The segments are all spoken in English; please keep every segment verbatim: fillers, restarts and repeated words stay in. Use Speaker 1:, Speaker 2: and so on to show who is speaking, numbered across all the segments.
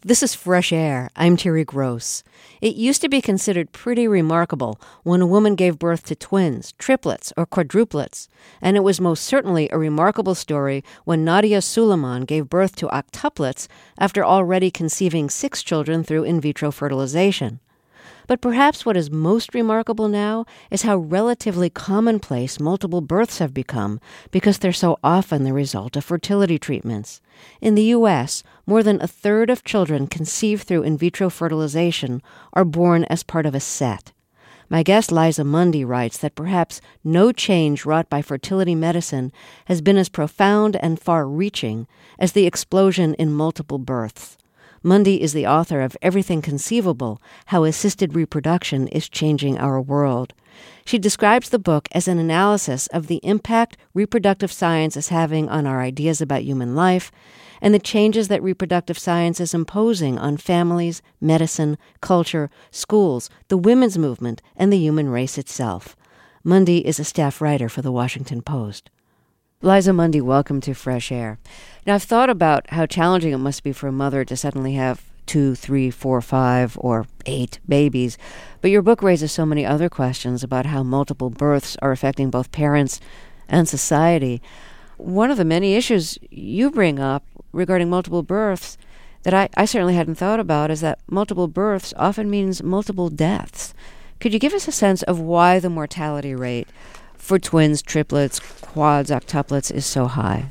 Speaker 1: This is Fresh Air. I'm Terry Gross. It used to be considered pretty remarkable when a woman gave birth to twins, triplets, or quadruplets. And it was most certainly a remarkable story when Nadia Suleiman gave birth to octuplets after already conceiving six children through in vitro fertilization. But perhaps what is most remarkable now is how relatively commonplace multiple births have become because they're so often the result of fertility treatments. In the U S, more than a third of children conceived through in vitro fertilization are born as part of a set. My guest Liza Mundy writes that perhaps no change wrought by fertility medicine has been as profound and far-reaching as the explosion in multiple births. Mundy is the author of Everything Conceivable, How Assisted Reproduction is Changing Our World. She describes the book as an analysis of the impact reproductive science is having on our ideas about human life and the changes that reproductive science is imposing on families, medicine, culture, schools, the women's movement, and the human race itself. Mundy is a staff writer for The Washington Post. Liza Mundy, welcome to Fresh Air. Now, I've thought about how challenging it must be for a mother to suddenly have two, three, four, five, or eight babies. But your book raises so many other questions about how multiple births are affecting both parents and society. One of the many issues you bring up regarding multiple births that I, I certainly hadn't thought about is that multiple births often means multiple deaths. Could you give us a sense of why the mortality rate for twins, triplets, quads, octuplets is so high?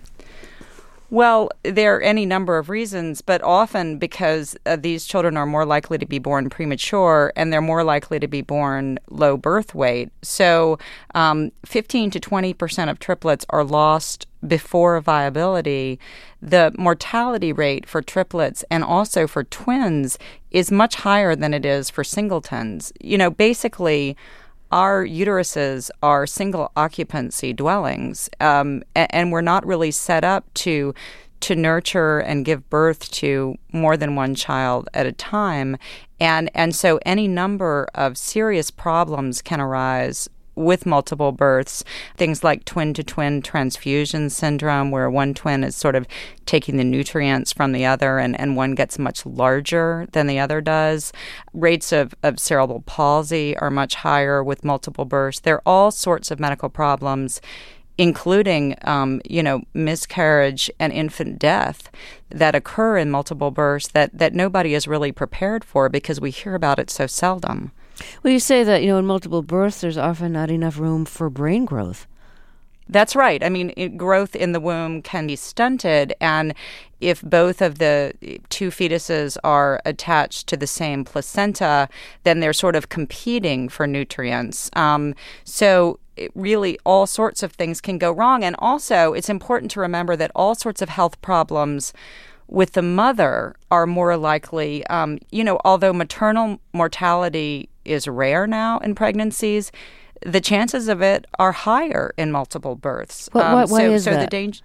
Speaker 2: Well, there are any number of reasons, but often because uh, these children are more likely to be born premature and they're more likely to be born low birth weight. So um, fifteen to twenty percent of triplets are lost before viability. The mortality rate for triplets and also for twins is much higher than it is for singletons. You know, basically, our uteruses are single occupancy dwellings, um, and, and we're not really set up to to nurture and give birth to more than one child at a time. And, and so any number of serious problems can arise with multiple births, things like twin-to-twin transfusion syndrome, where one twin is sort of taking the nutrients from the other and, and one gets much larger than the other does. Rates of, of cerebral palsy are much higher with multiple births. There are all sorts of medical problems, including, um, you know, miscarriage and infant death that occur in multiple births that, that nobody is really prepared for because we hear about it so seldom.
Speaker 1: Well, you say that, you know, in multiple births, there's often not enough room for brain growth.
Speaker 2: That's right. I mean, it, growth in the womb can be stunted, and if both of the two fetuses are attached to the same placenta, then they're sort of competing for nutrients. Um, so it really, all sorts of things can go wrong. And also, it's important to remember that all sorts of health problems with the mother are more likely, um, you know, although maternal mortality is rare now in pregnancies, the chances of it are higher in multiple births.
Speaker 1: What,
Speaker 2: um,
Speaker 1: what, why
Speaker 2: so,
Speaker 1: is
Speaker 2: so
Speaker 1: that?
Speaker 2: The danger.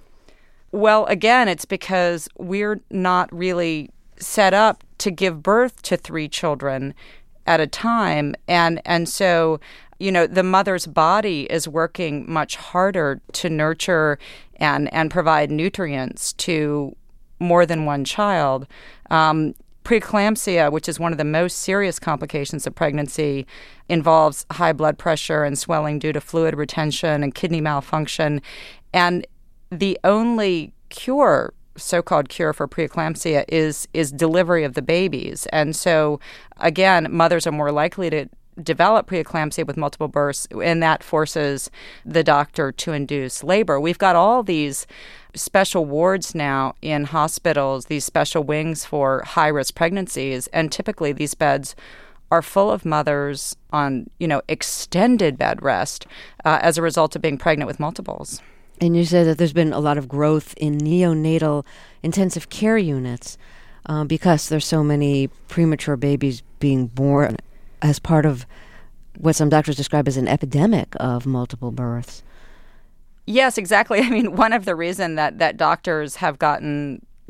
Speaker 2: Well, again, it's because we're not really set up to give birth to three children at a time, and and so, you know, the mother's body is working much harder to nurture and and provide nutrients to more than one child. Um, Preeclampsia, which is one of the most serious complications of pregnancy, involves high blood pressure and swelling due to fluid retention and kidney malfunction. And the only cure, so-called cure for preeclampsia, is is delivery of the babies. And so, again, mothers are more likely to develop preeclampsia with multiple births, and that forces the doctor to induce labor. We've got all these special wards now in hospitals, these special wings for high-risk pregnancies, and typically these beds are full of mothers on, you know, extended bed rest uh, as a result of being pregnant with multiples.
Speaker 1: And you said that there's been a lot of growth in neonatal intensive care units uh, because there's so many premature babies being born as part of what some doctors describe as an epidemic of multiple births.
Speaker 2: Yes, exactly. I mean, one of the reasons that, that doctors have gotten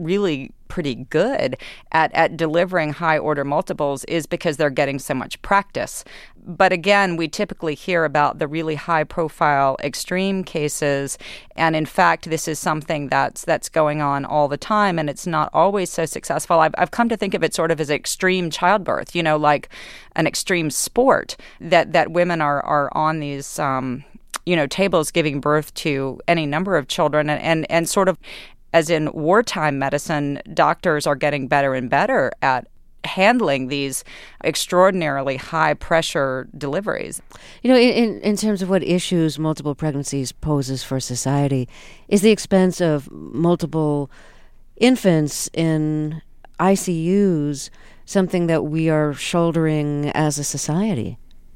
Speaker 2: really pretty good at, at delivering high-order multiples is because they're getting so much practice. But again, we typically hear about the really high-profile extreme cases, and in fact, this is something that's that's going on all the time, and it's not always so successful. I've, I've come to think of it sort of as extreme childbirth, you know, like an extreme sport, that, that women are, are on these um, you know, tables giving birth to any number of children, and, and, and sort of as in wartime medicine, doctors are getting better and better at handling these extraordinarily high-pressure deliveries.
Speaker 1: You know, in, in terms of what issues multiple pregnancies poses for society, is the expense of multiple infants in I C Us something that we are shouldering as a society?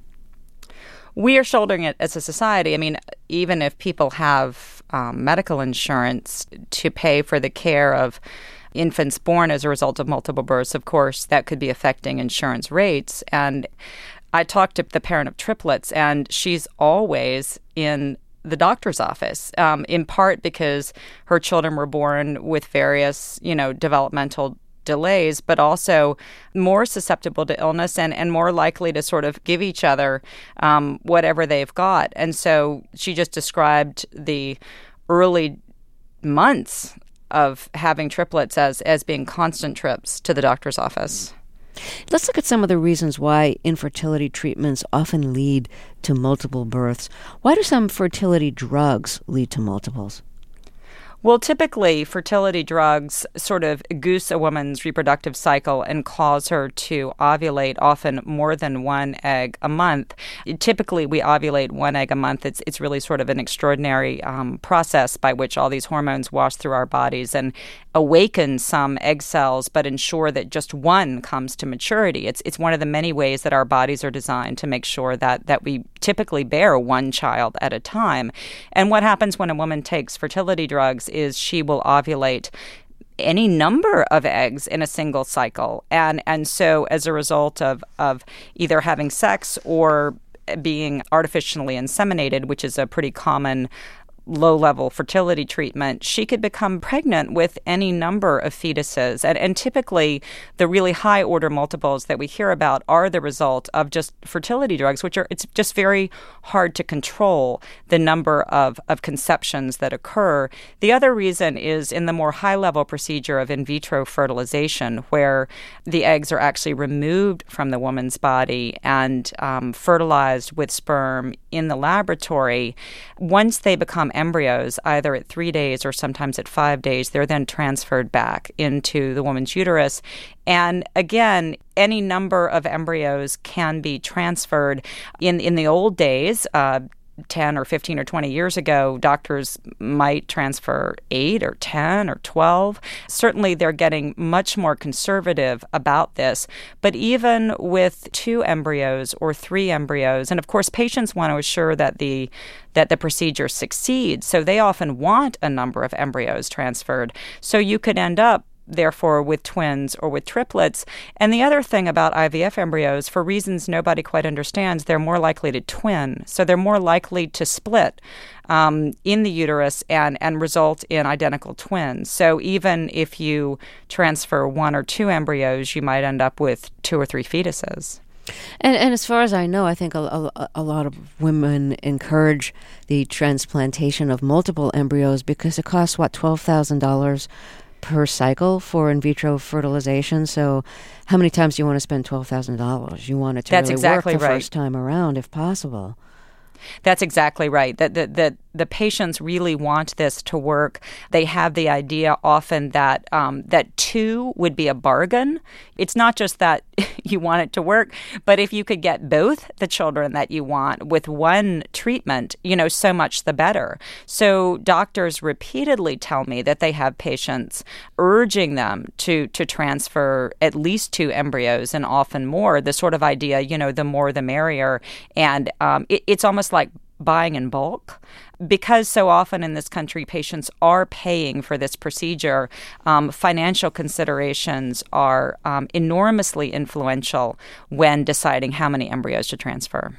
Speaker 2: We are shouldering it as a society. I mean, even if people have um, medical insurance to pay for the care of infants born as a result of multiple births, of course, that could be affecting insurance rates. And I talked to the parent of triplets, and she's always in the doctor's office, um, in part because her children were born with various, you know, developmental delays, but also more susceptible to illness and, and more likely to sort of give each other um, whatever they've got. And so she just described the early months of having triplets as, as being constant trips to the doctor's office.
Speaker 1: Let's look at some of the reasons why infertility treatments often lead to multiple births. Why do some fertility drugs lead to multiples?
Speaker 2: Well, typically, fertility drugs sort of goose a woman's reproductive cycle and cause her to ovulate often more than one egg a month. Typically, we ovulate one egg a month. It's it's really sort of an extraordinary um, process by which all these hormones wash through our bodies and awaken some egg cells, but ensure that just one comes to maturity. It's it's one of the many ways that our bodies are designed to make sure that that we typically bear one child at a time. And what happens when a woman takes fertility drugs is she will ovulate any number of eggs in a single cycle. And and so as a result of, of either having sex or being artificially inseminated, which is a pretty common low-level fertility treatment, she could become pregnant with any number of fetuses. And, and typically, the really high-order multiples that we hear about are the result of just fertility drugs, which are, it's just very hard to control the number of, of conceptions that occur. The other reason is in the more high-level procedure of in vitro fertilization, where the eggs are actually removed from the woman's body and um, fertilized with sperm in the laboratory. Once they become embryos, either at three days or sometimes at five days, they're then transferred back into the woman's uterus. And again, any number of embryos can be transferred. In in the old days, uh, ten or fifteen or twenty years ago, doctors might transfer eight or ten or twelve. Certainly, they're getting much more conservative about this. But even with two embryos or three embryos, and of course, patients want to assure that the that the procedure succeeds, so they often want a number of embryos transferred. So you could end up therefore with twins or with triplets. And the other thing about I V F embryos, for reasons nobody quite understands, they're more likely to twin. So they're more likely to split um, in the uterus and, and result in identical twins. So even if you transfer one or two embryos, you might end up with two or three fetuses.
Speaker 1: And, and as far as I know, I think a, a, a lot of women encourage the transplantation of multiple embryos because it costs, what, twelve thousand dollars per cycle for in vitro fertilization. So how many times do you want to spend twelve thousand dollars? You want it to
Speaker 2: That's
Speaker 1: really
Speaker 2: exactly
Speaker 1: work the
Speaker 2: right.
Speaker 1: first time around, if possible.
Speaker 2: That's exactly right. That the, the, the patients really want this to work. They have the idea often that um, that two would be a bargain. It's not just that you want it to work, but if you could get both the children that you want with one treatment, you know, so much the better. So doctors repeatedly tell me that they have patients urging them to to transfer at least two embryos and often more. The sort of idea, you know, the more the merrier. And um, it, it's almost like buying in bulk. Because so often in this country, patients are paying for this procedure, um, financial considerations are um, enormously influential when deciding how many embryos to transfer.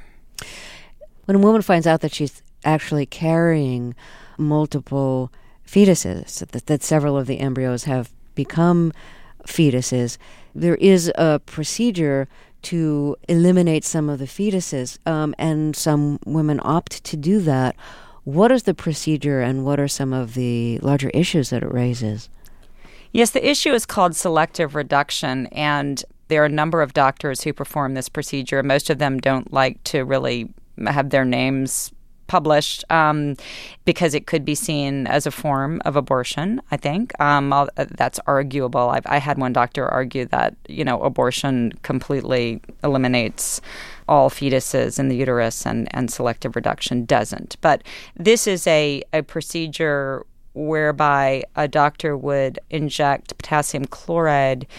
Speaker 1: When a woman finds out that she's actually carrying multiple fetuses, that, that several of the embryos have become fetuses, there is a procedure to eliminate some of the fetuses, um, and some women opt to do that. What is the procedure, and what are some of the larger issues that it raises?
Speaker 2: Yes, the issue is called selective reduction, and there are a number of doctors who perform this procedure. Most of them don't like to really have their names published um, because it could be seen as a form of abortion, I think. Um, I'll, uh, that's arguable. I've, I had one doctor argue that, you know, abortion completely eliminates all fetuses in the uterus, and, and selective reduction doesn't. But this is a, a procedure whereby a doctor would inject potassium chloride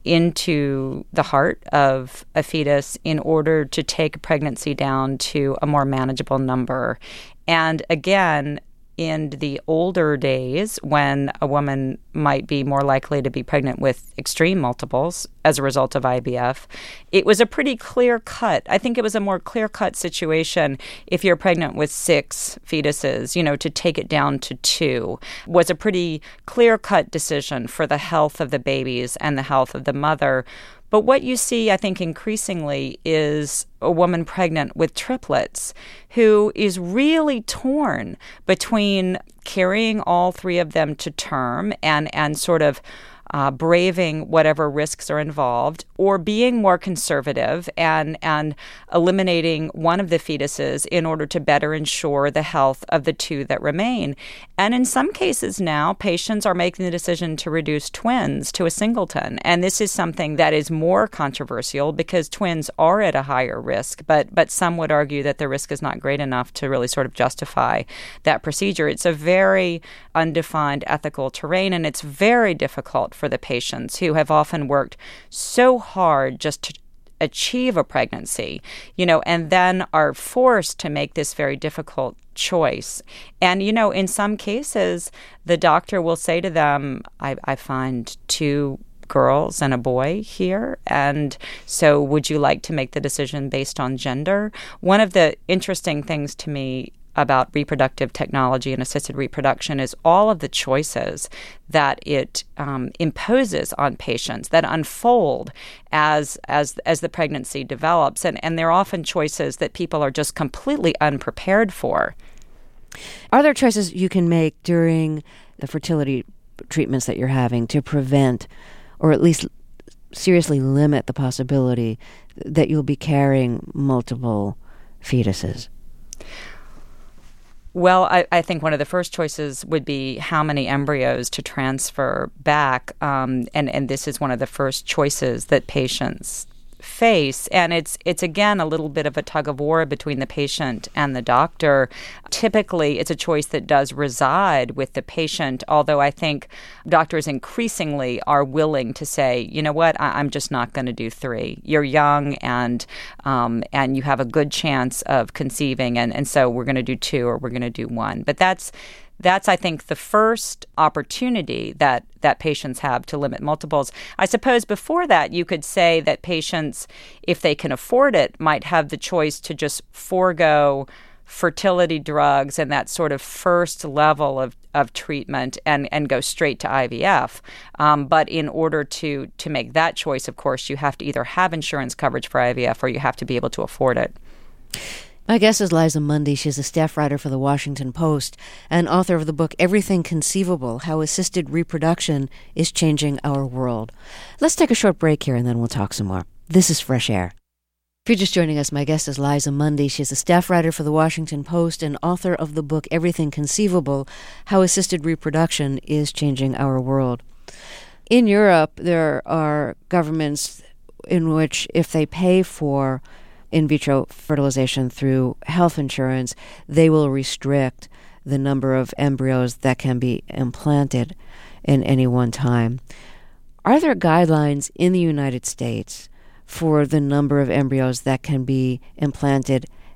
Speaker 2: into the heart of a fetus in order to take a pregnancy down to a more manageable number. And again, in the older days, when a woman might be more likely to be pregnant with extreme multiples as a result of I V F, it was a pretty clear-cut, I think it was a more clear-cut situation if you're pregnant with six fetuses, you know, to take it down to two was a pretty clear-cut decision for the health of the babies and the health of the mother. But what you see, I think, increasingly is a woman pregnant with triplets who is really torn between carrying all three of them to term and, and sort of uh, braving whatever risks are involved, or being more conservative and, and eliminating one of the fetuses in order to better ensure the health of the two that remain. And in some cases now, patients are making the decision to reduce twins to a singleton. And this is something that is more controversial because twins are at a higher risk, but, but some would argue that the risk is not great enough to really sort of justify that procedure. It's a very undefined ethical terrain, and it's very difficult for the patients who have often worked so hard just to achieve a pregnancy, you know, and then are forced to make this very difficult choice. And, you know, in some cases, the doctor will say to them, I, I find two girls and a boy here, and so would you like to make the decision based on gender? One of the interesting things to me about reproductive technology and assisted reproduction is all of the choices that it um, imposes on patients that unfold as as as the pregnancy develops, and and they're often choices that people are just completely unprepared for.
Speaker 1: Are there choices you can make during the fertility treatments that you're having to prevent, or at least seriously limit, the possibility that you'll be carrying multiple fetuses?
Speaker 2: Well, I, I think one of the first choices would be how many embryos to transfer back, um, and, and this is one of the first choices that patients face. And it's, it's again, a little bit of a tug of war between the patient and the doctor. Typically, it's a choice that does reside with the patient, although I think doctors increasingly are willing to say, you know what, I, I'm just not going to do three. You're young, and um, and you have a good chance of conceiving, and, and so we're going to do two, or we're going to do one. But that's That's, I think, the first opportunity that, that patients have to limit multiples. I suppose before that, you could say that patients, if they can afford it, might have the choice to just forego fertility drugs and that sort of first level of, of treatment and, and go straight to I V F. Um, but in order to, to make that choice, of course, you have to either have insurance coverage for I V F or you have to be able to afford it.
Speaker 1: My guest is Liza Mundy. She's a staff writer for The Washington Post and author of the book Everything Conceivable: How Assisted Reproduction is Changing Our World. Let's take a short break here and then we'll talk some more. This is Fresh Air. If you're just joining us, my guest is Liza Mundy. She's a staff writer for The Washington Post and author of the book Everything Conceivable: How Assisted Reproduction is Changing Our World. In Europe, there are governments in which if they pay for in vitro fertilization through health insurance, they will restrict the number of embryos that can be implanted in any one time. Are there guidelines in the United States for the number of embryos that can be implanted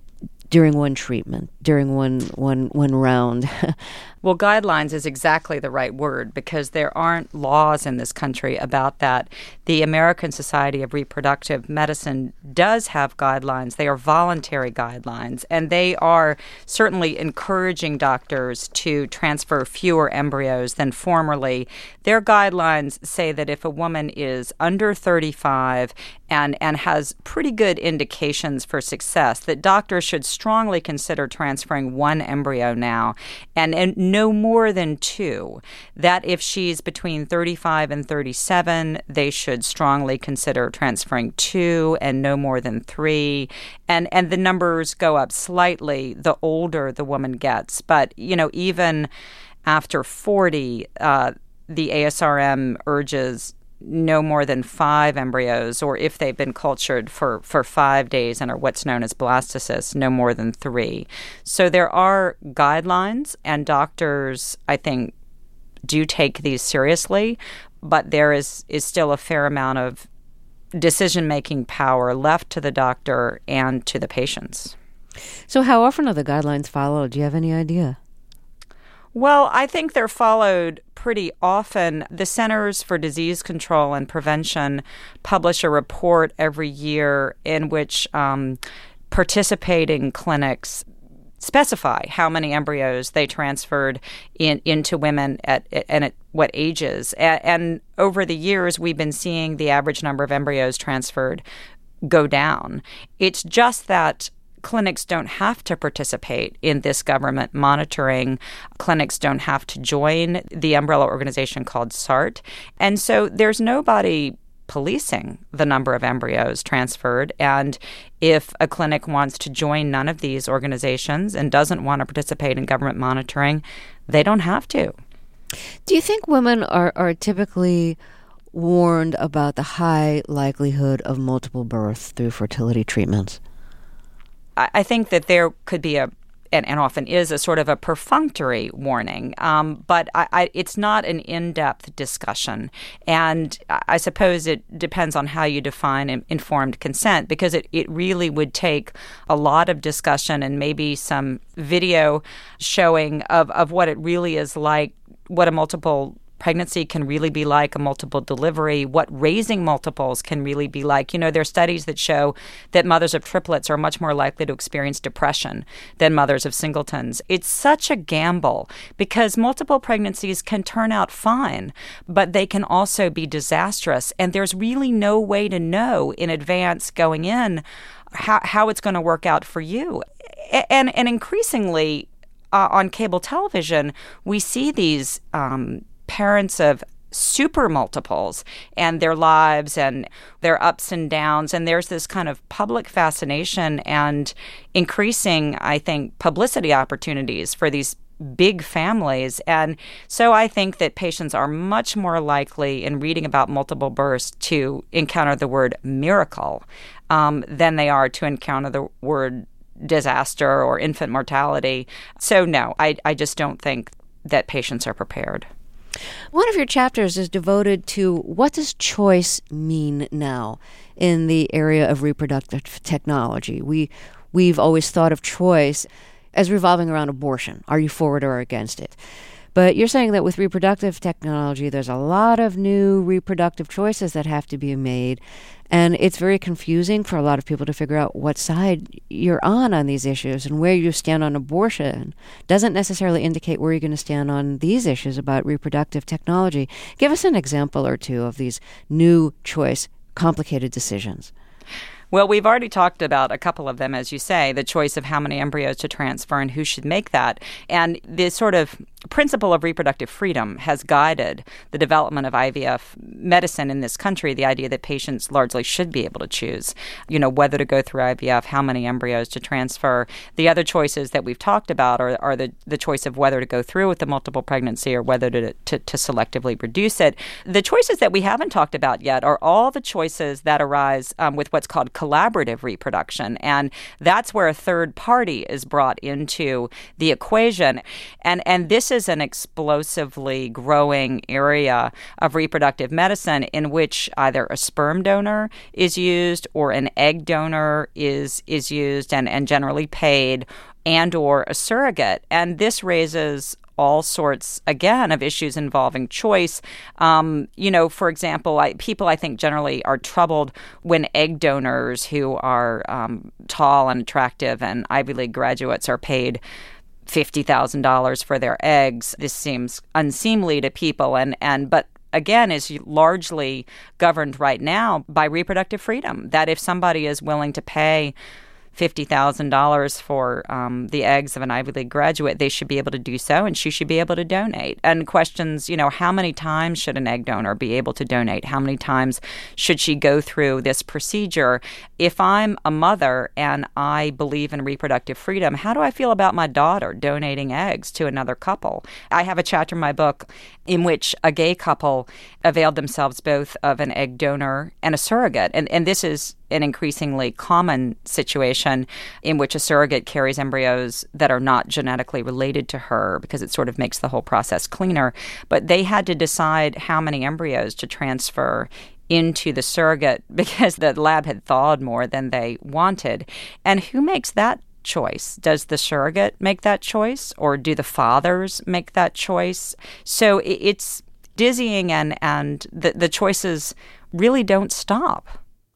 Speaker 1: during one treatment, during one one one round?
Speaker 2: Well, guidelines is exactly the right word because there aren't laws in this country about that. The American Society of Reproductive Medicine does have guidelines. They are voluntary guidelines, and they are certainly encouraging doctors to transfer fewer embryos than formerly. Their guidelines say that if a woman is under thirty-five and, and has pretty good indications for success, that doctors should strongly consider transferring one embryo now, and, and no more than two. That if she's between thirty-five and thirty-seven, they should strongly consider transferring two and no more than three. And and the numbers go up slightly the older the woman gets. But, you know, even after forty, uh, the A S R M urges no more than five embryos, or if they've been cultured for, for five days and are what's known as blastocysts, no more than three. So there are guidelines, and doctors, I think, do take these seriously, but there is, is still a fair amount of decision-making power left to the doctor and to the patients.
Speaker 1: So how often are the guidelines followed? Do you have any idea?
Speaker 2: Well, I think they're followed pretty often. The Centers for Disease Control and Prevention publish a report every year in which um, participating clinics specify how many embryos they transferred in, into women at, at and at what ages. And, and over the years, we've been seeing the average number of embryos transferred go down. It's just that clinics don't have to participate in this government monitoring. Clinics don't have to join the umbrella organization called S A R T. And so there's nobody policing the number of embryos transferred. And if a clinic wants to join none of these organizations and doesn't want to participate in government monitoring, they don't have to.
Speaker 1: Do you think women are, are typically warned about the high likelihood of multiple births through fertility treatments?
Speaker 2: I think that there could be a, and, and often is, a sort of a perfunctory warning, um, but I, I, it's not an in-depth discussion. And I suppose it depends on how you define informed consent, because it, it really would take a lot of discussion and maybe some video showing of, of what it really is like, what a multiple pregnancy can really be like, a multiple delivery, what raising multiples can really be like. You know, there are studies that show that mothers of triplets are much more likely to experience depression than mothers of singletons. It's such a gamble because multiple pregnancies can turn out fine, but they can also be disastrous. And there's really no way to know in advance going in how, how it's going to work out for you. And, and increasingly uh, on cable television, we see these um, parents of super multiples and their lives and their ups and downs. And there's this kind of public fascination and increasing, I think, publicity opportunities for these big families. And so I think that patients are much more likely in reading about multiple births to encounter the word miracle um, than they are to encounter the word disaster or infant mortality. So no, I, I just don't think that patients are prepared.
Speaker 1: One of your chapters is devoted to what does choice mean now in the area of reproductive technology. We, we've always thought of choice as revolving around abortion. Are you for it or against it? But you're saying that with reproductive technology, there's a lot of new reproductive choices that have to be made. And it's very confusing for a lot of people to figure out what side you're on on these issues, and where you stand on abortion doesn't necessarily indicate where you're going to stand on these issues about reproductive technology. Give us an example or two of these new choice, complicated decisions.
Speaker 2: Well, we've already talked about a couple of them, as you say, the choice of how many embryos to transfer and who should make that. And this sort of principle of reproductive freedom has guided the development of I V F medicine in this country, the idea that patients largely should be able to choose, you know, whether to go through I V F, how many embryos to transfer. The other choices that we've talked about are, are the, the choice of whether to go through with the multiple pregnancy or whether to, to, to selectively reduce it. The choices that we haven't talked about yet are all the choices that arise um, with what's called collaborative reproduction. And that's where a third party is brought into the equation. And, and this is is an explosively growing area of reproductive medicine in which either a sperm donor is used or an egg donor is is used and, and generally paid, and or a surrogate. And this raises all sorts, again, of issues involving choice. Um, you know, for example, I, people I think generally are troubled when egg donors who are um, tall and attractive and Ivy League graduates are paid fifty thousand dollars for their eggs. This seems unseemly to people, and, and but again, is largely governed right now by reproductive freedom, that if somebody is willing to pay fifty thousand dollars for um, the eggs of an Ivy League graduate, they should be able to do so, and she should be able to donate. And questions, you know, how many times should an egg donor be able to donate? How many times should she go through this procedure? If I'm a mother and I believe in reproductive freedom, how do I feel about my daughter donating eggs to another couple? I have a chapter in my book in which a gay couple availed themselves both of an egg donor and a surrogate. And, and this is an increasingly common situation in which a surrogate carries embryos that are not genetically related to her because it sort of makes the whole process cleaner. But they had to decide how many embryos to transfer into the surrogate because the lab had thawed more than they wanted. And who makes that choice? Does the surrogate make that choice, or do the fathers make that choice? So it's dizzying, and, and the, the choices really don't stop.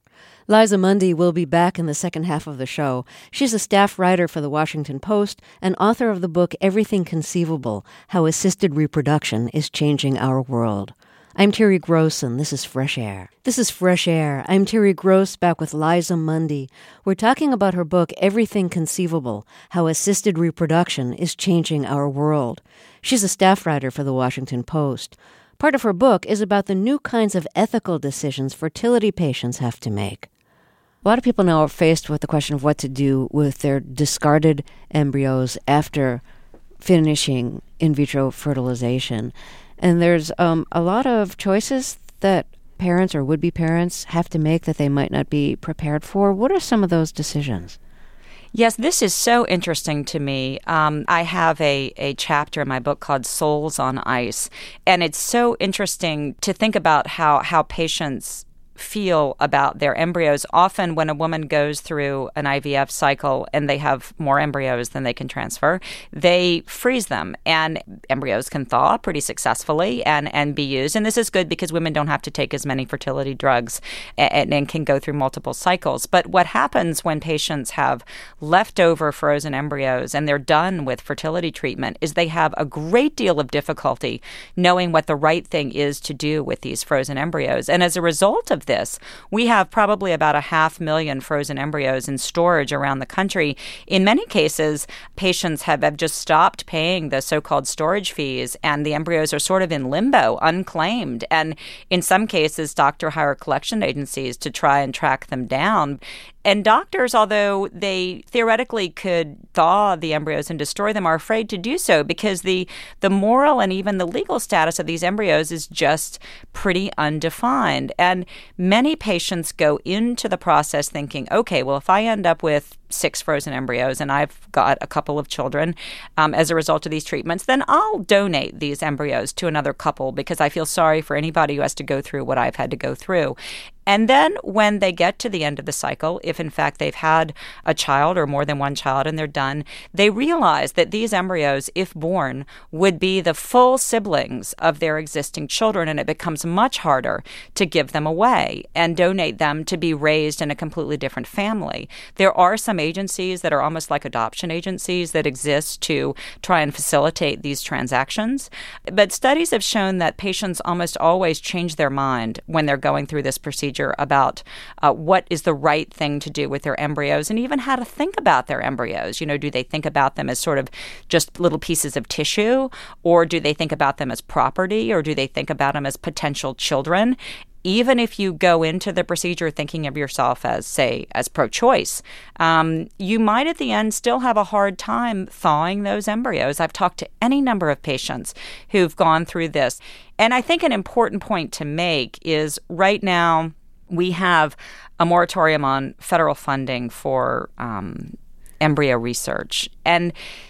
Speaker 1: Liza Mundy will be back in the second half of the show. She's a staff writer for The Washington Post and author of the book Everything Conceivable: How Assisted Reproduction is Changing Our World. I'm Terry Gross, and this is Fresh Air. This is Fresh Air. I'm Terry Gross, back with Liza Mundy. We're talking about her book, Everything Conceivable: How Assisted Reproduction is Changing Our World. She's a staff writer for The Washington Post. Part of her book is about the new kinds of ethical decisions fertility patients have to make. A lot of people now are faced with the question of what to do with their discarded embryos after finishing in vitro fertilization. And there's um, a lot of choices that parents or would-be parents have to make that they might not be prepared for. What are some of those decisions?
Speaker 2: Yes, this is so interesting to me. Um, I have a, a chapter in my book called Souls on Ice, and it's so interesting to think about how, how patients feel about their embryos. Often when a woman goes through an I V F cycle and they have more embryos than they can transfer, they freeze them, and embryos can thaw pretty successfully and, and be used. And this is good because women don't have to take as many fertility drugs and, and can go through multiple cycles. But what happens when patients have leftover frozen embryos and they're done with fertility treatment is they have a great deal of difficulty knowing what the right thing is to do with these frozen embryos. And as a result of this, we have probably about a half million frozen embryos in storage around the country. In many cases, patients have, have just stopped paying the so-called storage fees, and the embryos are sort of in limbo, unclaimed. And in some cases, doctors hire collection agencies to try and track them down. And doctors, although they theoretically could thaw the embryos and destroy them, are afraid to do so because the, the moral and even the legal status of these embryos is just pretty undefined. And many patients go into the process thinking, okay, well, if I end up with six frozen embryos and I've got a couple of children um, as a result of these treatments, then I'll donate these embryos to another couple because I feel sorry for anybody who has to go through what I've had to go through. And then when they get to the end of the cycle, if in fact they've had a child or more than one child and they're done, they realize that these embryos, if born, would be the full siblings of their existing children, and it becomes much harder to give them away and donate them to be raised in a completely different family. There are some agencies that are almost like adoption agencies that exist to try and facilitate these transactions. But studies have shown that patients almost always change their mind when they're going through this procedure about uh, what is the right thing to do with their embryos and even how to think about their embryos. You know, do they think about them as sort of just little pieces of tissue, or do they think about them as property, or do they think about them as potential children? Even if you go into the procedure thinking of yourself as, say, as pro-choice, um, you might at the end still have a hard time thawing those embryos. I've talked to any number of patients who've gone through this. And I think an important point to make is right now we have a moratorium on federal funding for um, embryo research. And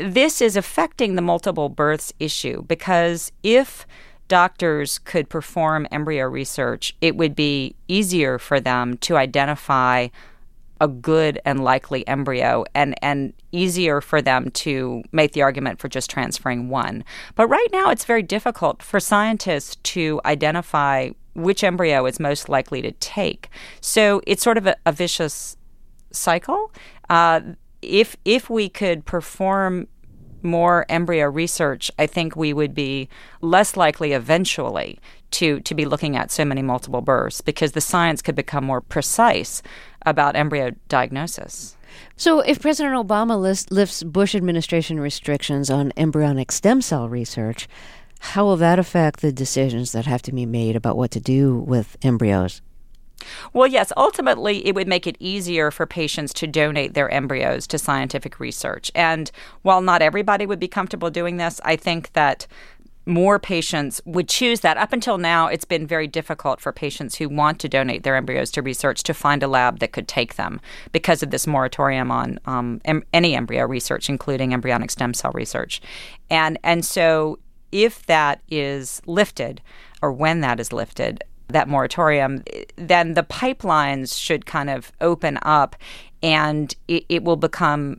Speaker 2: this is affecting the multiple births issue, because if doctors could perform embryo research, it would be easier for them to identify a good and likely embryo, and, and easier for them to make the argument for just transferring one. But right now, it's very difficult for scientists to identify which embryo is most likely to take. So it's sort of a, a vicious cycle. Uh, if if we could perform more embryo research, I think we would be less likely eventually to, to be looking at so many multiple births, because the science could become more precise about embryo diagnosis.
Speaker 1: So if President Obama list, lifts Bush administration restrictions on embryonic stem cell research, how will that affect the decisions that have to be made about what to do with embryos?
Speaker 2: Well, yes, ultimately it would make it easier for patients to donate their embryos to scientific research. And while not everybody would be comfortable doing this, I think that more patients would choose that. Up until now, it's been very difficult for patients who want to donate their embryos to research to find a lab that could take them because of this moratorium on um, em- any embryo research, including embryonic stem cell research. And and so if that is lifted, or when that is lifted, that moratorium, then the pipelines should kind of open up, and it, it will become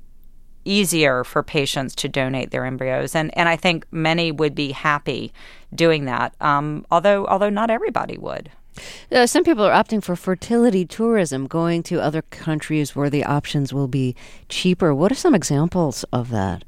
Speaker 2: easier for patients to donate their embryos. And and I think many would be happy doing that, um, although although not everybody would.
Speaker 1: Uh, some people are opting for fertility tourism, going to other countries where the options will be cheaper. What are some examples of that?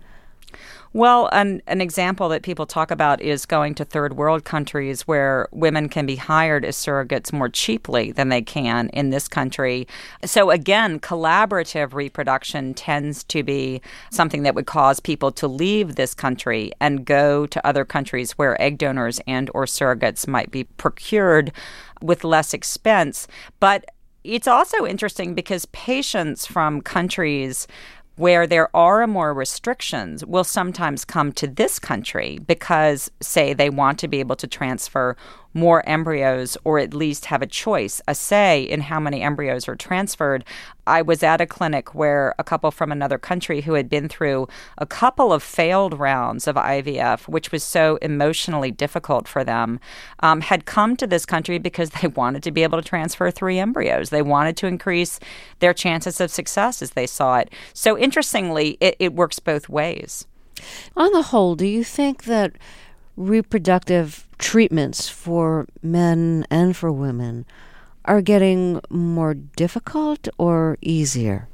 Speaker 2: Well, an, an example that people talk about is going to third world countries where women can be hired as surrogates more cheaply than they can in this country. So again, collaborative reproduction tends to be something that would cause people to leave this country and go to other countries where egg donors and or surrogates might be procured with less expense. But it's also interesting because patients from countries where there are more restrictions will sometimes come to this country because, say, they want to be able to transfer more embryos, or at least have a choice, a say in how many embryos are transferred. I was at a clinic where a couple from another country who had been through a couple of failed rounds of I V F, which was so emotionally difficult for them, um, had come to this country because they wanted to be able to transfer three embryos. They wanted to increase their chances of success as they saw it. So interestingly, it, it works both ways.
Speaker 1: On the whole, do you think that reproductive treatments for men and for women are getting more difficult or easier?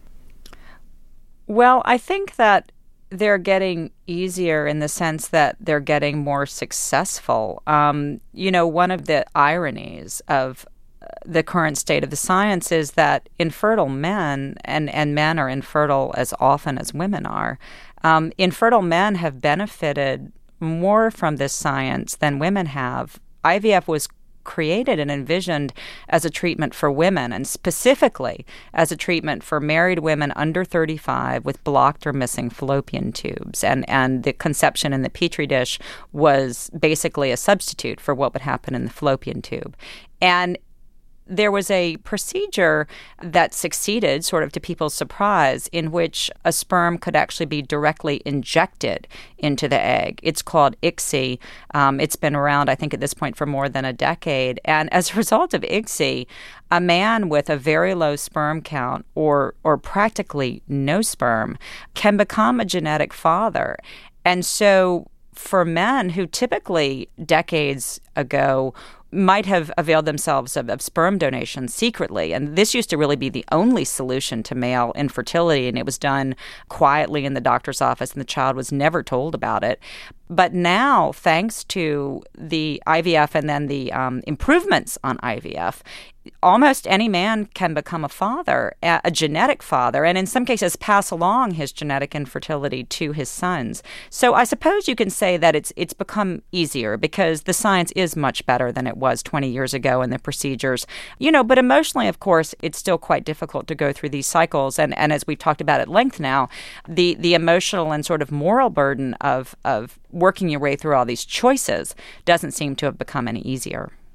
Speaker 2: Well, I think that they're getting easier in the sense that they're getting more successful. Um, you know, one of the ironies of the current state of the science is that infertile men, and, and men are infertile as often as women are, um, infertile men have benefited more from this science than women have. I V F was created and envisioned as a treatment for women, and specifically as a treatment for married women under thirty-five with blocked or missing fallopian tubes. And, and the conception in the Petri dish was basically a substitute for what would happen in the fallopian tube. And there was a procedure that succeeded, sort of to people's surprise, in which a sperm could actually be directly injected into the egg. It's called I C S I. Um, it's been around, I think, at this point for more than a decade. And as a result of I C S I, a man with a very low sperm count, or or practically no sperm, can become a genetic father. And so for men who typically decades ago might have availed themselves of, of sperm donation secretly. And this used to really be the only solution to male infertility, and it was done quietly in the doctor's office, and the child was never told about it. But now, thanks to the I V F and then the um, improvements on I V F, almost any man can become a father, a, a genetic father, and in some cases pass along his genetic infertility to his sons. So I suppose you can say that it's it's become easier because the science is much better than it was twenty years ago, and the procedures, you know, but emotionally, of course, it's still quite difficult to go through these cycles. And, and as we've talked about at length now, the, the emotional and sort of moral burden of, of working your way through all these choices doesn't seem to have become any easier.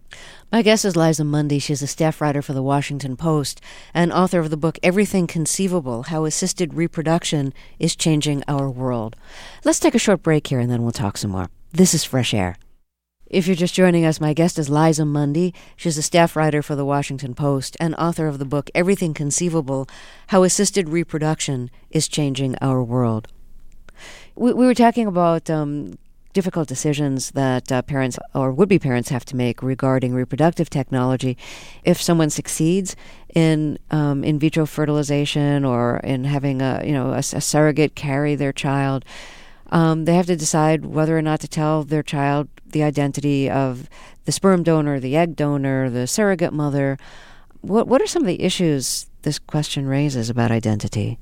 Speaker 1: My guest is Liza Mundy. She's a staff writer for The Washington Post and author of the book Everything Conceivable: How Assisted Reproduction is Changing Our World. Let's take a short break here and then we'll talk some more. This is Fresh Air. If you're just joining us, my guest is Liza Mundy. She's a staff writer for The Washington Post and author of the book Everything Conceivable: How Assisted Reproduction is Changing Our World. We, we were talking about um, difficult decisions that uh, parents or would-be parents have to make regarding reproductive technology. If someone succeeds in um, in vitro fertilization or in having a you know a, a surrogate carry their child, um, they have to decide whether or not to tell their child the identity of the sperm donor, the egg donor, the surrogate mother. What what are some of the issues this question raises about identity?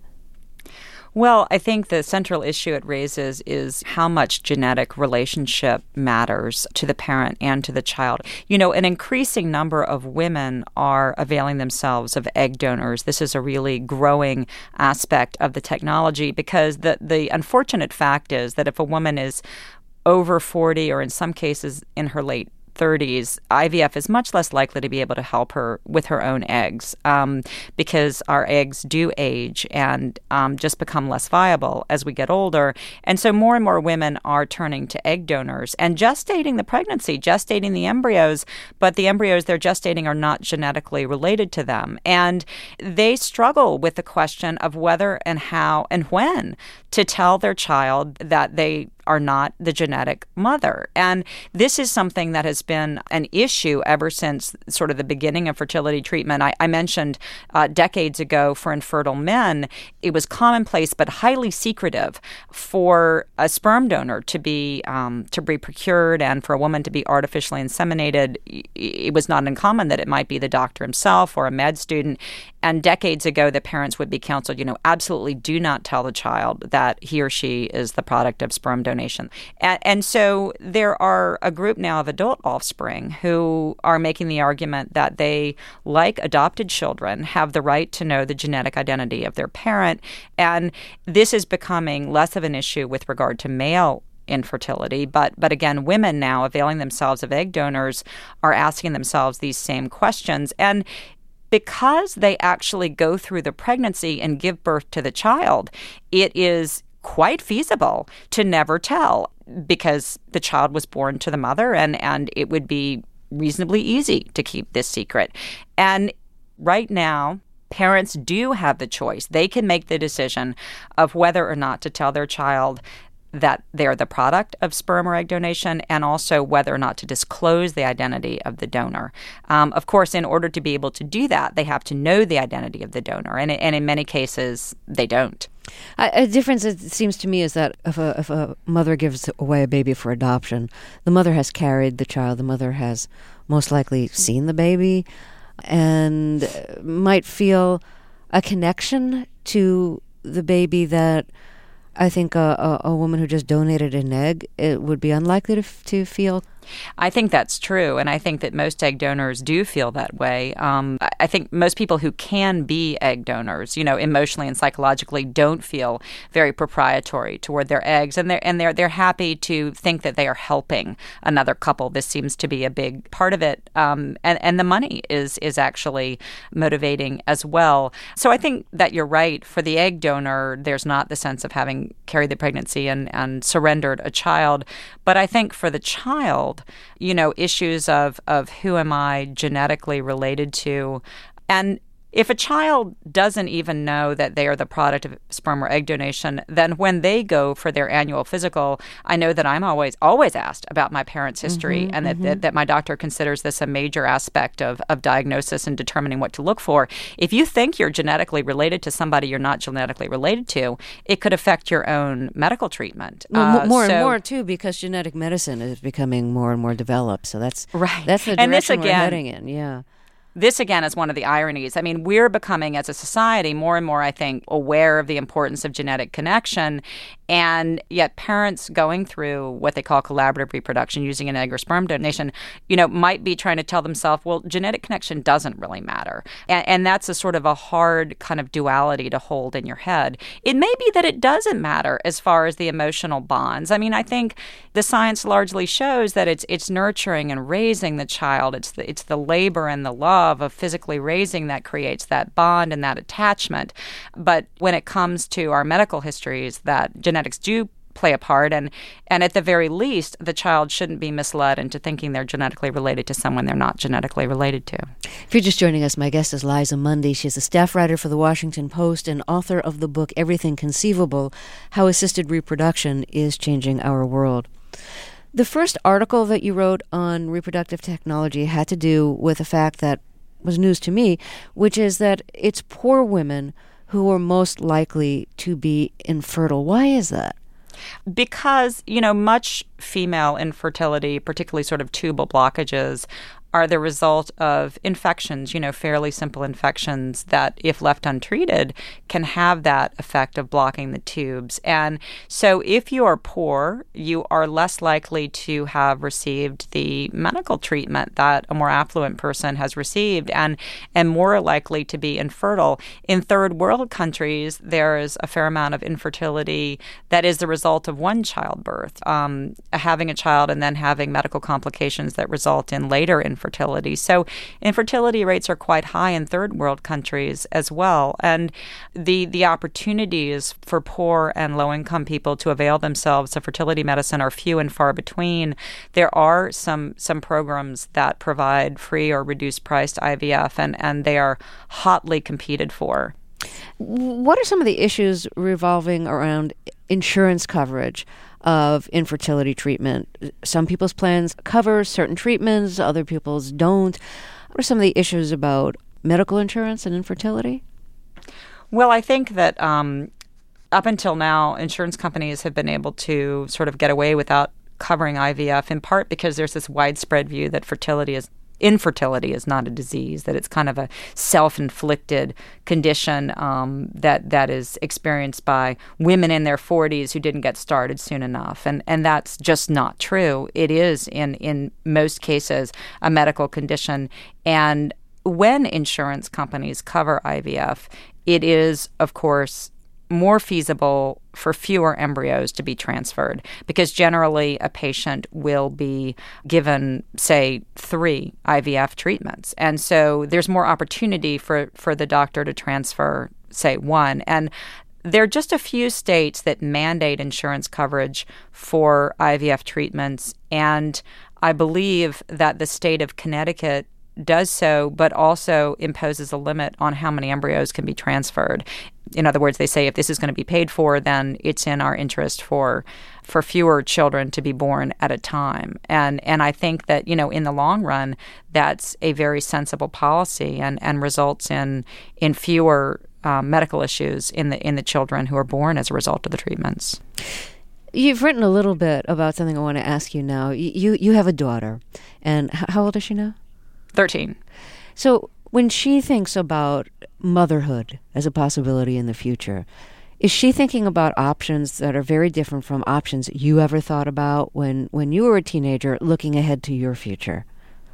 Speaker 2: Well, I think the central issue it raises is how much genetic relationship matters to the parent and to the child. You know, an increasing number of women are availing themselves of egg donors. This is a really growing aspect of the technology because the, the unfortunate fact is that if a woman is over forty or in some cases in her late thirties, I V F is much less likely to be able to help her with her own eggs um, because our eggs do age and um, just become less viable as we get older. And so more and more women are turning to egg donors and gestating the pregnancy, gestating the embryos, but the embryos they're gestating are not genetically related to them. And they struggle with the question of whether and how and when to tell their child that they are not the genetic mother. And this is something that has been an issue ever since sort of the beginning of fertility treatment. I, I mentioned uh, decades ago for infertile men, it was commonplace but highly secretive for a sperm donor to be um, to be procured and for a woman to be artificially inseminated. It was not uncommon that it might be the doctor himself or a med student. And decades ago, the parents would be counseled, you know, absolutely do not tell the child that he or she is the product of sperm donation. And, and so there are a group now of adult offspring who are making the argument that they, like adopted children, have the right to know the genetic identity of their parent. And this is becoming less of an issue with regard to male infertility. But but again, women now availing themselves of egg donors are asking themselves these same questions. And because they actually go through the pregnancy and give birth to the child, it is quite feasible to never tell because the child was born to the mother and, and it would be reasonably easy to keep this secret. And right now, parents do have the choice. They can make the decision of whether or not to tell their child that they're the product of sperm or egg donation, and also whether or not to disclose the identity of the donor. Um, of course, in order to be able to do that, they have to know the identity of the donor, and, and in many cases, they don't.
Speaker 1: A, a difference, it seems to me, is that if a, if a mother gives away a baby for adoption, the mother has carried the child, the mother has most likely seen the baby, and might feel a connection to the baby that I think a, a, a woman who just donated an egg, it would be unlikely to f- to feel.
Speaker 2: I think that's true, and I think that most egg donors do feel that way. Um, I think most people who can be egg donors, you know, emotionally and psychologically, don't feel very proprietary toward their eggs, and they're and they're they're happy to think that they are helping another couple. This seems to be a big part of it, um, and and the money is is actually motivating as well. So I think that you're right. For the egg donor, there's not the sense of having carried the pregnancy and and surrendered a child, but I think for the child, you know, issues of, of who am I genetically related to. And if a child doesn't even know that they are the product of sperm or egg donation, then when they go for their annual physical, I know that I'm always always asked about my parents' history, mm-hmm, and that, mm-hmm. that that my doctor considers this a major aspect of, of diagnosis and determining what to look for. If you think you're genetically related to somebody you're not genetically related to, it could affect your own medical treatment.
Speaker 1: Well,
Speaker 2: uh,
Speaker 1: more
Speaker 2: so,
Speaker 1: and more, too, because genetic medicine is becoming more and more developed. So that's
Speaker 2: right.
Speaker 1: That's the
Speaker 2: and this,
Speaker 1: direction
Speaker 2: again,
Speaker 1: we're heading in, yeah.
Speaker 2: this, again, is one of the ironies. I mean, we're becoming, as a society, more and more, I think, aware of the importance of genetic connection. And yet parents going through what they call collaborative reproduction using an egg or sperm donation, you know, might be trying to tell themselves, well, genetic connection doesn't really matter. And, and that's a sort of a hard kind of duality to hold in your head. It may be that it doesn't matter as far as the emotional bonds. I mean, I think the science largely shows that it's it's nurturing and raising the child. It's the, it's the labor and the love of physically raising that creates that bond and that attachment. But when it comes to our medical histories, that genetics do play a part, and, and at the very least, the child shouldn't be misled into thinking they're genetically related to someone they're not genetically related to.
Speaker 1: If you're just joining us, my guest is Liza Mundy. She's a staff writer for The Washington Post and author of the book Everything Conceivable: How Assisted Reproduction is Changing Our World. The first article that you wrote on reproductive technology had to do with a fact that was news to me, which is that it's poor women who are most likely to be infertile. Why is that?
Speaker 2: Because, you know, much female infertility, particularly sort of tubal blockages, are the result of infections, you know, fairly simple infections that, if left untreated, can have that effect of blocking the tubes. And so if you are poor, you are less likely to have received the medical treatment that a more affluent person has received, and, and more likely to be infertile. In third world countries, there is a fair amount of infertility that is the result of one childbirth, um, having a child and then having medical complications that result in later infertility. Fertility. So infertility rates are quite high in third world countries as well. And the the opportunities for poor and low-income people to avail themselves of fertility medicine are few and far between. There are some some programs that provide free or reduced-priced I V F, and, and they are hotly competed for.
Speaker 1: What are some of the issues revolving around insurance coverage of infertility treatment? Some people's plans cover certain treatments, other people's don't. What are some of the issues about medical insurance and infertility?
Speaker 2: Well, I think that um, up until now, insurance companies have been able to sort of get away without covering I V F, in part because there's this widespread view that fertility is infertility is not a disease, that it's kind of a self-inflicted condition um, that that is experienced by women in their forties who didn't get started soon enough. And and that's just not true. It is, in, in most cases, a medical condition. And when insurance companies cover I V F, it is, of course, more feasible for fewer embryos to be transferred, because generally a patient will be given, say, three I V F treatments. And so there's more opportunity for, for the doctor to transfer, say, one. And there are just a few states that mandate insurance coverage for I V F treatments. And I believe that the state of Connecticut does so, but also imposes a limit on how many embryos can be transferred. In other words, they say if this is going to be paid for, then it's in our interest for for fewer children to be born at a time. And and I think that, you know, in the long run, that's a very sensible policy and, and results in in fewer um, medical issues in the in the children who are born as a result of the treatments.
Speaker 1: You've written a little bit about something I want to ask you now. You you have a daughter, and how old is she now?
Speaker 2: thirteen.
Speaker 1: So when she thinks about motherhood as a possibility in the future, is she thinking about options that are very different from options you ever thought about when, when you were a teenager looking ahead to your future?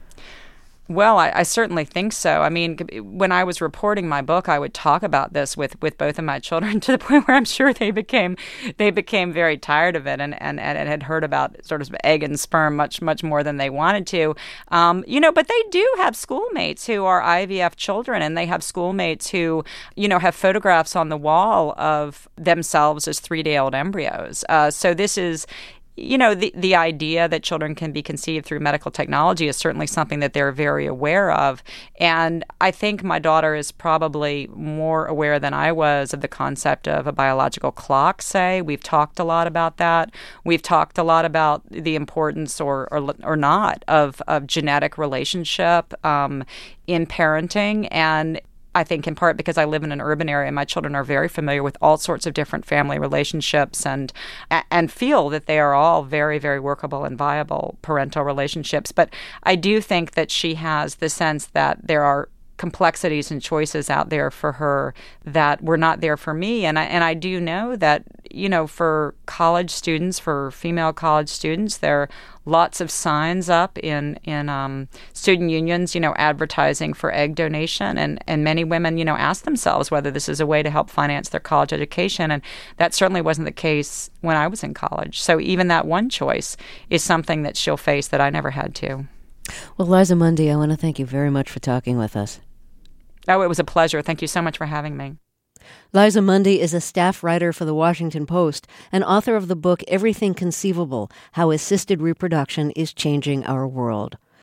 Speaker 2: Well, I, I certainly think so. I mean, when I was reporting my book, I would talk about this with, with both of my children to the point where I'm sure they became they became very tired of it and, and, and had heard about sort of egg and sperm much, much more than they wanted to. Um, you know, but they do have schoolmates who are I V F children, and they have schoolmates who, you know, have photographs on the wall of themselves as three-day-old embryos. Uh, so this is... You know, the, the idea that children can be conceived through medical technology is certainly something that they're very aware of. And I think my daughter is probably more aware than I was of the concept of a biological clock, say. We've talked a lot about that. We've talked a lot about the importance or or, or not of, of genetic relationship um, in parenting. And I think in part because I live in an urban area, my children are very familiar with all sorts of different family relationships and and feel that they are all very, very workable and viable parental relationships. But I do think that she has the sense that there are complexities and choices out there for her that were not there for me. And I, and I do know that, you know, for college students, for female college students, there are lots of signs up in, in um, student unions, you know, advertising for egg donation. And, and many women, you know, ask themselves whether this is a way to help finance their college education. And that certainly wasn't the case when I was in college. So even that one choice is something that she'll face that I never had to.
Speaker 1: Well, Liza Mundy, I want to thank you very much for talking with us.
Speaker 2: Oh, it was a pleasure. Thank you so much for having me.
Speaker 1: Liza Mundy is a staff writer for The Washington Post and author of the book Everything Conceivable: How Assisted Reproduction is Changing Our World.